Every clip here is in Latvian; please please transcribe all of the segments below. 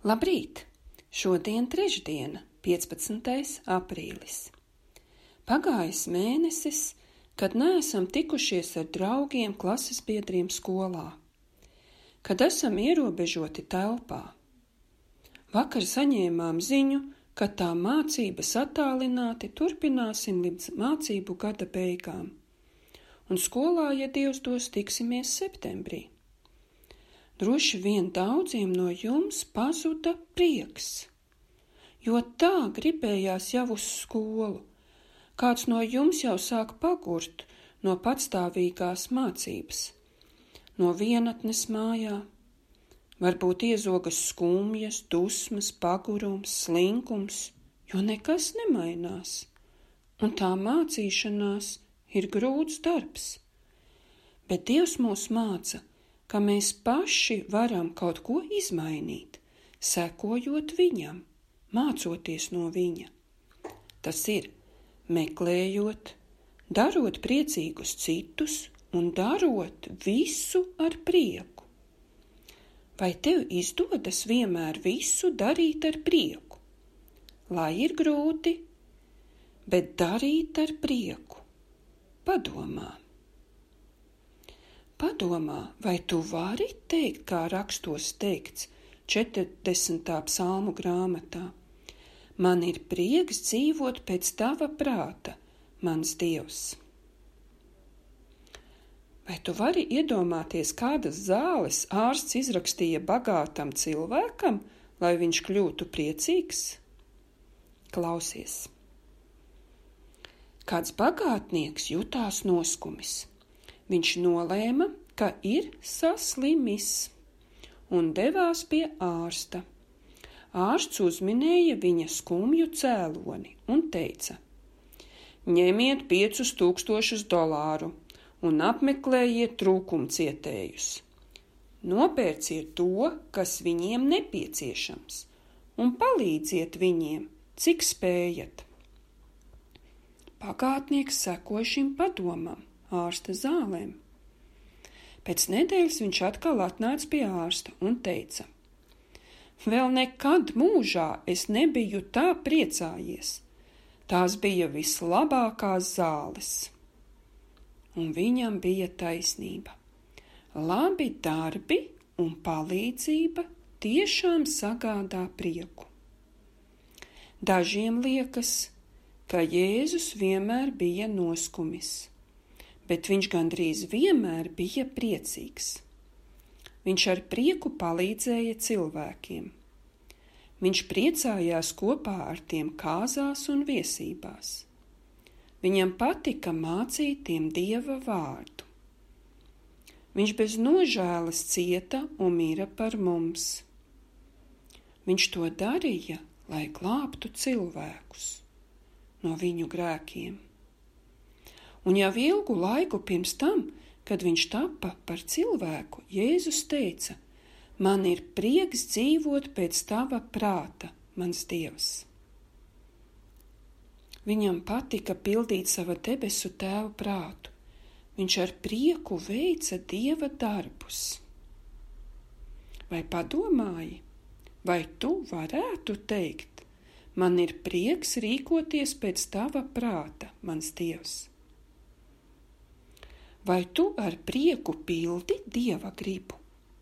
Labrīt! Šodien trešdiena, 15. aprīlis. Pagājis mēnesis, kad neesam tikušies ar draugiem, klases biedriem skolā, kad esam ierobežoti telpā. Vakar saņēmām ziņu, ka tā mācības attālināti turpināsim līdz mācību gada beigām, un skolā, ja Dievs dos, tiksimies septembrī. Droši vien daudziem no jums pazuda prieks, jo tā gribējās jau uz skolu. Kāds no jums jau sāk pagurt no patstāvīgās mācības, no vienatnes mājā. Varbūt iezogas skumjas, dusmas, pagurums, slinkums, jo nekas nemainās, un tā mācīšanās ir grūts darbs. Bet Dievs mūs māca, ka mēs paši varam kaut ko izmainīt, sekojot viņam, mācoties no viņa. Tas ir meklējot, darot priecīgus citus un darot visu ar prieku. Vai tev izdodas vienmēr visu darīt ar prieku? Lai ir grūti, bet darīt ar prieku. Padomā, vai tu vari teikt, kā rakstos teikts 40. psalmu grāmatā? Man ir prieks dzīvot pēc tava prāta, mans Dievs. Vai tu vari iedomāties, kādas zāles ārsts izrakstīja bagātam cilvēkam, lai viņš kļūtu priecīgs? Klausies. Kāds bagātnieks jutās noskumis. Viņš nolēma, ka ir saslimis un devās pie ārsta. Ārsts uzminēja viņa skumju cēloni un teica: ņemiet $5000 un apmeklējiet trūkumcietējus. Nopērciet to, kas viņiem nepieciešams, un palīdziet viņiem, cik spējat. Bagātnieks sekoja šim padomam, ārsta zālēm. Pēc nedēļas viņš atkal atnāca pie ārsta un teica: vēl nekad mūžā es nebiju tā priecājies. Tās bija vislabākās zāles. Un viņam bija taisnība. Labi darbi un palīdzība tiešām sagādā prieku. Dažiem liekas, ka Jēzus vienmēr bija noskumis, bet viņš gandrīz vienmēr bija priecīgs. Viņš ar prieku palīdzēja cilvēkiem. Viņš priecājās kopā ar tiem kāzās un viesībās. Viņam patika mācīt tiem Dieva vārdu. Viņš bez nožēlas cieta un mira par mums. Viņš to darīja, lai glābtu cilvēkus no viņu grēkiem. Un jau ilgu laiku pirms tam, kad viņš tapa par cilvēku, Jēzus teica: man ir prieks dzīvot pēc tava prāta, mans Dievs. Viņam patika pildīt sava debesu tēva prātu. Viņš ar prieku veica Dieva darbus. Vai padomāji, vai tu varētu teikt: man ir prieks rīkoties pēc tava prāta, mans Dievs? Vai tu ar prieku pildi Dieva gribu?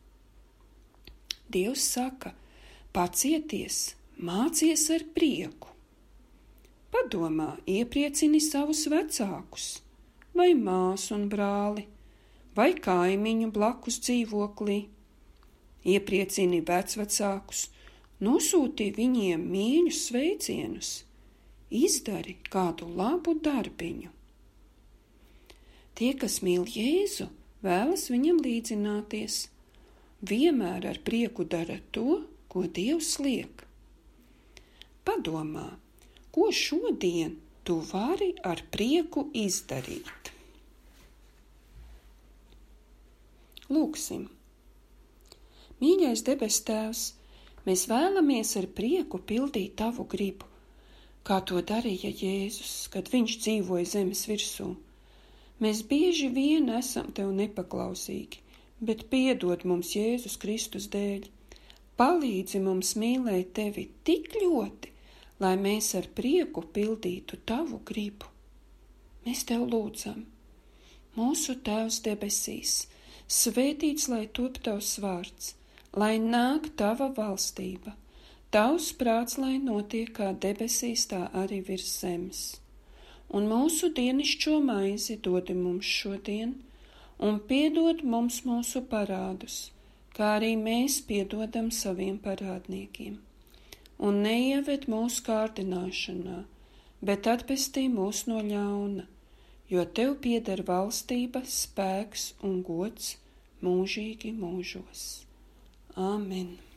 Dievs saka: pacieties, mācies ar prieku. Padomā, iepriecini savus vecākus, vai māsu un brāli, vai kaimiņu blakus dzīvoklī. Iepriecini vecvecākus, nosūti viņiem mīļus sveicienus, izdari kādu labu darbiņu. Tie, kas mīl Jēzu, vēlas viņam līdzināties, vienmēr ar prieku dara to, ko Dievs liek. Padomā, ko šodien tu vari ar prieku izdarīt? Lūksim. Mīļais debes Tēvs, mēs vēlamies ar prieku pildīt tavu gribu, kā to darīja Jēzus, kad viņš dzīvoja zemes virsū. Mēs bieži vien esam tev nepaklausīgi, bet piedod mums Jēzus Kristus dēļ. palīdzi mums mīlēt tevi tik ļoti, lai mēs ar prieku pildītu tavu gribu. Mēs tev lūdzam, mūsu Tēvs debesīs, svētīts lai top tavs vārds, lai nāk tava valstība, tavs prāts lai notiek kā debesīs, tā arī virs zemes. Un mūsu dienišķo maizi dodi mums šodien, un piedod mums mūsu parādus, kā arī mēs piedodam saviem parādniekiem. Un neieved mūsu kārdināšanā, bet atpestī mūs no ļauna, jo tev pieder valstība, spēks un gods mūžīgi mūžos. Āmen!